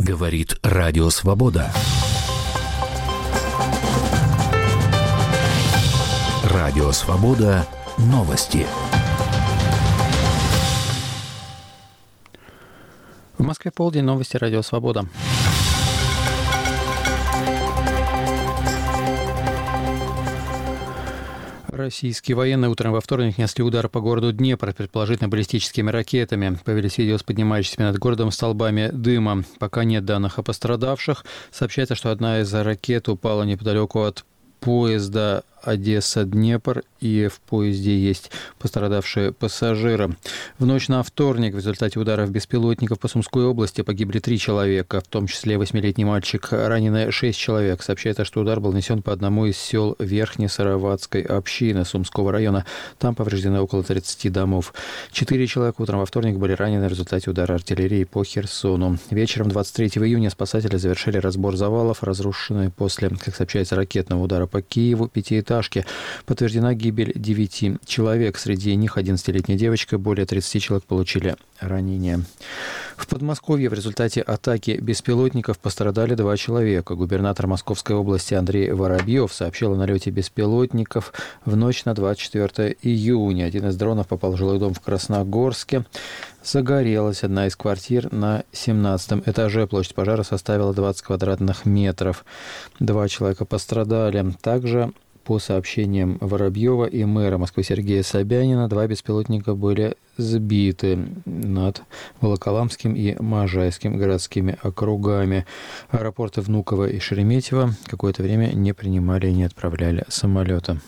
Говорит Радио Свобода. Радио Свобода. Новости. В Москве полдень. Новости Радио Свобода. Российские военные утром во вторник несли удар по городу Днепр, предположительно баллистическими ракетами. Появились видео с поднимающимися над городом столбами дыма. Пока нет данных о пострадавших. Сообщается, что одна из ракет упала неподалеку от поезда Одесса-Днепр, и в поезде есть пострадавшие пассажиры. В ночь на вторник в результате ударов беспилотников по Сумской области погибли 3 человека, в том числе 8-летний мальчик, ранены 6 человек. Сообщается, что удар был нанесен по одному из сел Верхнесароватской общины Сумского района. Там повреждены около 30 домов. 4 человека утром во вторник были ранены в результате удара артиллерии по Херсону. Вечером 23 июня спасатели завершили разбор завалов, разрушенные после, как сообщается, ракетного удара по Киеву пятиэтажки. Подтверждена гибель 9 человек. Среди них 11-летняя девочка. Более 30 человек получили ранения. В Подмосковье в результате атаки беспилотников пострадали 2 человека. Губернатор Московской области Андрей Воробьев сообщил о налете беспилотников в ночь на 24 июня. Один из дронов попал в жилой дом в Красногорске. Загорелась одна из квартир на 17 этаже. Площадь пожара составила 20 квадратных метров. 2 человека пострадали. Также, по сообщениям Воробьева и мэра Москвы Сергея Собянина, 2 беспилотника были сбиты над Волоколамским и Можайским городскими округами. Аэропорты Внуково и Шереметьево какое-то время не принимали и не отправляли самолеты.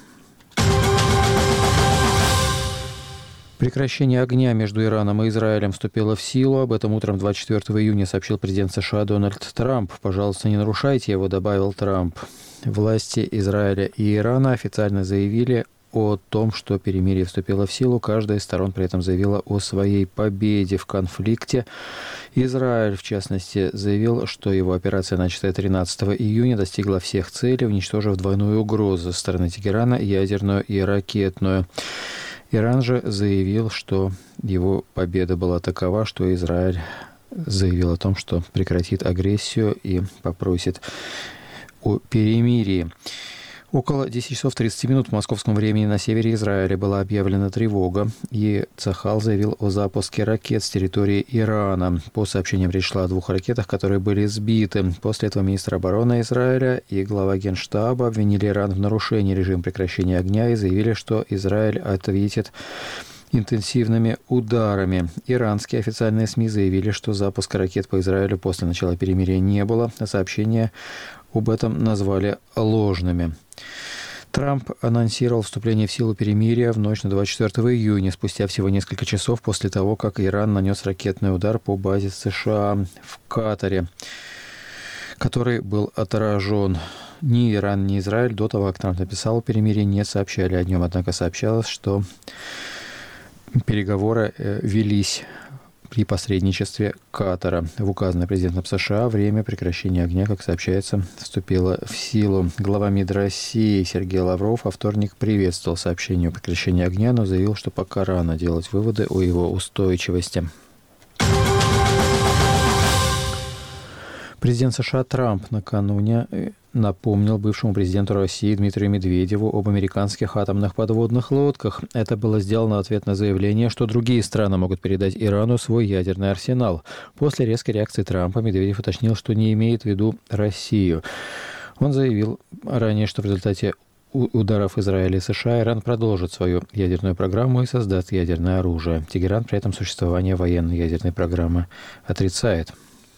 Прекращение огня между Ираном и Израилем вступило в силу. Об этом утром 24 июня сообщил президент США Дональд Трамп. «Пожалуйста, не нарушайте его», — добавил Трамп. Власти Израиля и Ирана официально заявили о том, что перемирие вступило в силу. Каждая из сторон при этом заявила о своей победе в конфликте. Израиль, в частности, заявил, что его операция, начатая 13 июня, достигла всех целей, уничтожив двойную угрозу со стороны Тегерана, ядерную и ракетную. Иран же заявил, что его победа была такова, что Израиль заявил о том, что прекратит агрессию и попросит о перемирии. Около 10 часов 30 минут по московскому времени на севере Израиля была объявлена тревога, и Цахал заявил о запуске ракет с территории Ирана. По сообщениям речь шла о 2 ракетах, которые были сбиты. После этого министр обороны Израиля и глава Генштаба обвинили Иран в нарушении режима прекращения огня и заявили, что Израиль ответит интенсивными ударами. Иранские официальные СМИ заявили, что запуска ракет по Израилю после начала перемирия не было, а сообщения об этом назвали ложными. Трамп анонсировал вступление в силу перемирия в ночь на 24 июня, спустя всего несколько часов после того, как Иран нанес ракетный удар по базе США в Катаре, который был отражен. Ни Иран, ни Израиль до того, как Трамп написал о перемирии, не сообщали о нем. Однако сообщалось, что переговоры велись при посредничестве Катара. В указанное президентом США время прекращения огня, как сообщается, вступило в силу. Глава МИД России Сергей Лавров во вторник приветствовал сообщение о прекращении огня, но заявил, что пока рано делать выводы о его устойчивости. Президент США Трамп накануне напомнил бывшему президенту России Дмитрию Медведеву об американских атомных подводных лодках. Это было сделано в ответ на заявление, что другие страны могут передать Ирану свой ядерный арсенал. После резкой реакции Трампа Медведев уточнил, что не имеет в виду Россию. Он заявил ранее, что в результате ударов Израиля и США Иран продолжит свою ядерную программу и создаст ядерное оружие. Тегеран при этом существование военной ядерной программы отрицает.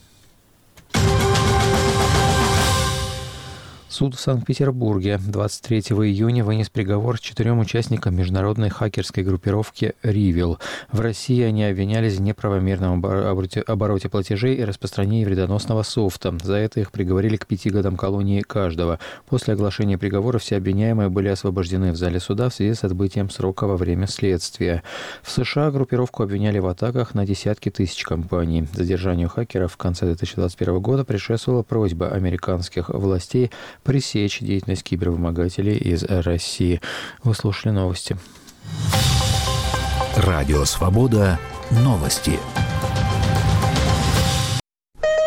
Суд в Санкт-Петербурге 23 июня вынес приговор 4 участникам международной хакерской группировки «Ривел». В России они обвинялись в неправомерном обороте платежей и распространении вредоносного софта. За это их приговорили к 5 годам колонии каждого. После оглашения приговора все обвиняемые были освобождены в зале суда в связи с отбытием срока во время следствия. В США группировку обвиняли в атаках на десятки тысяч компаний. Задержанию хакеров в конце 2021 года предшествовала просьба американских властей пресечь деятельность кибервымогателей из России. Вы слушали новости. Радио Свобода. Новости.